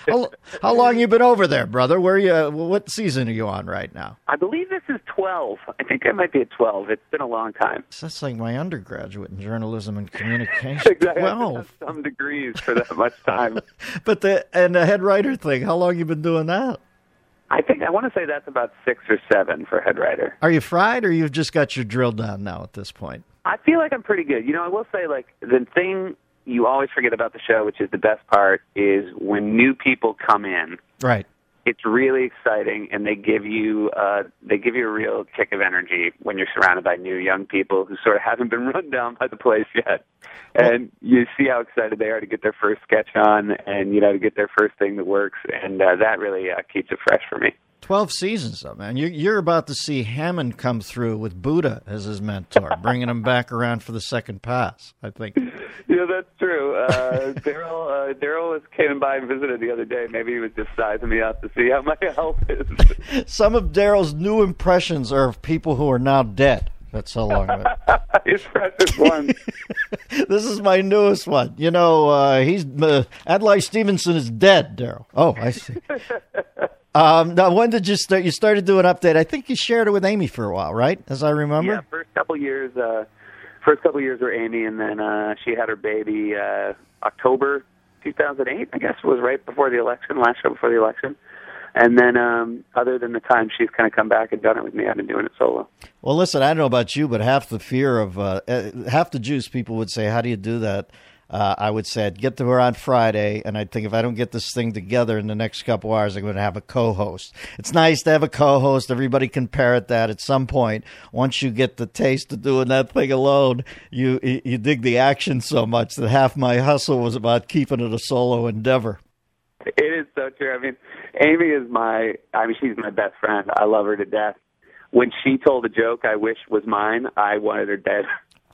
How long you been over there, brother? Where you? What season are you on right now? I believe this is 12. I think I might be at 12. It's been a long time. That's like my undergraduate in journalism and communication. Exactly. 12. Some degrees for that much time. But the head writer thing, how long you been doing that? I want to say that's about 6 or 7 for head writer. Are you fried, or you've just got your drill down now at this point? I feel like I'm pretty good. I will say, like, the thing you always forget about the show, which is the best part, is when new people come in. Right. It's really exciting, and they give you a real kick of energy when you're surrounded by new young people who sort of haven't been run down by the place yet. And you see how excited they are to get their first sketch on and, to get their first thing that works. And that really keeps it fresh for me. 12 seasons, though, man. You're about to see Hammond come through with Buddha as his mentor, bringing him back around for the second pass, I think. Yeah, that's true. Daryl came by and visited the other day. Maybe he was just sizing me up to see how my health is. Some of Daryl's new impressions are of people who are now dead. That's how long. His precious one. This is my newest one. He's Adlai Stevenson is dead, Daryl. Oh, I see. Now, when did you start? You started doing update. I think you shared it with Amy for a while, right? As I remember. Yeah, first couple years were Amy, and then she had her baby October 2008. I guess it was right before the election, last show before the election. And then, other than the time she's kind of come back and done it with me, I've been doing it solo. Well, listen, I don't know about you, but half the fear of half the Jews people would say, "How do you do that?" I would say I'd get to her on Friday, and I'd think if I don't get this thing together in the next couple hours, I'm going to have a co-host. It's nice to have a co-host. Everybody can parrot that at some point. Once you get the taste of doing that thing alone, you dig the action so much that half my hustle was about keeping it a solo endeavor. It is so true. I mean, Amy is she's my best friend. I love her to death. When she told a joke I wish was mine, I wanted her dead.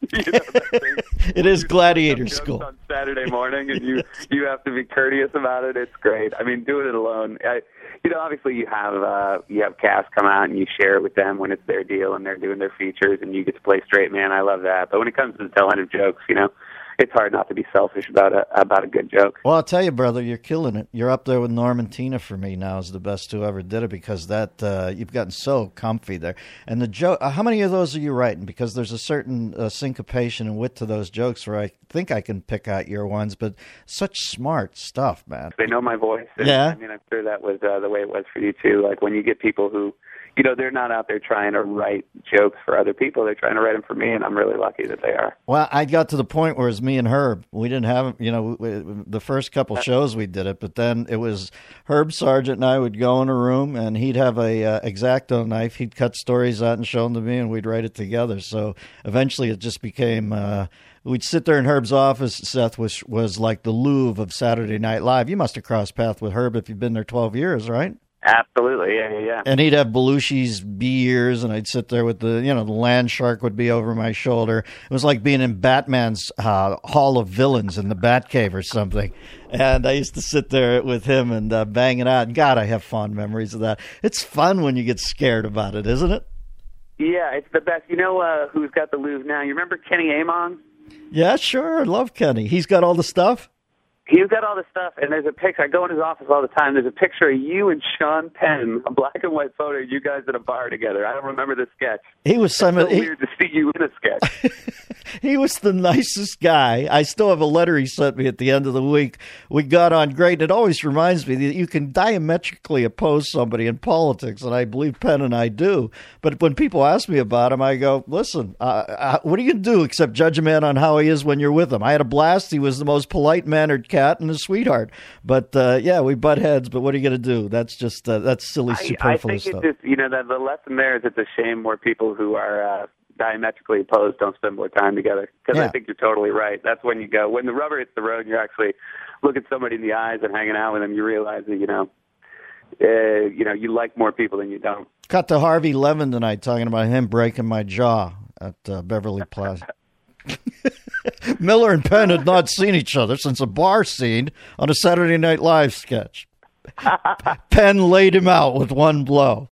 It is gladiator school on Saturday morning, and you have to be courteous about it. It's great. I mean, doing it alone. Obviously you have cast come out and you share it with them when it's their deal and they're doing their features, and you get to play straight man. I love that. But when it comes to the telling of jokes, it's hard not to be selfish about a good joke. Well, I'll tell you, brother, you're killing it. You're up there with Norm and Tina for me now as the best who ever did it, because that you've gotten so comfy there. And the joke, how many of those are you writing? Because there's a certain syncopation and wit to those jokes where I think I can pick out your ones, but such smart stuff, man. They know my voice. Yeah. I mean, I'm sure that was the way it was for you too. Like when you get people who, they're not out there trying to write jokes for other people. They're trying to write them for me, and I'm really lucky that they are. Well, I got to the point where it was me and Herb. We didn't have, the first couple shows we did it, but then it was Herb Sargent and I would go in a room, and he'd have a X-Acto knife. He'd cut stories out and show them to me, and we'd write it together. So eventually it just became... we'd sit there in Herb's office, Seth, which was like the Louvre of Saturday Night Live. You must have crossed paths with Herb if you've been there 12 years, right? Absolutely, yeah. And he'd have Belushi's beers, and I'd sit there with the land shark would be over my shoulder. It was like being in Batman's Hall of Villains in the Batcave or something. And I used to sit there with him and bang it out. And God, I have fond memories of that. It's fun when you get scared about it, isn't it? Yeah, it's the best. Who's got the Louvre now? You remember Kenny Amon? Yeah, sure. I love Kenny. He's got all the stuff? He's got all the stuff, and there's a picture. I go in his office all the time. There's a picture of you and Sean Penn, a black and white photo of you guys at a bar together. I don't remember the sketch. He was weird to see you in a sketch. He was the nicest guy. I still have a letter he sent me at the end of the week. We got on great. It always reminds me that you can diametrically oppose somebody in politics, and I believe Penn and I do. But when people ask me about him, I go, listen, what are you going to do except judge a man on how he is when you're with him? I had a blast. He was the most polite-mannered cat and a sweetheart. But, we butt heads, but what are you going to do? That's just that's silly, superfluous stuff. I think it's just, the lesson there is it's a shame more people who are diametrically opposed don't spend more time together, because I think you're totally right. That's when you go, when the rubber hits the road and you're actually looking somebody in the eyes and hanging out with them, you realize that, you like more people than you don't. Cut to Harvey Levin tonight talking about him breaking my jaw at Beverly Plaza. Miller and Penn had not seen each other since a bar scene on a Saturday Night Live sketch. Penn laid him out with one blow.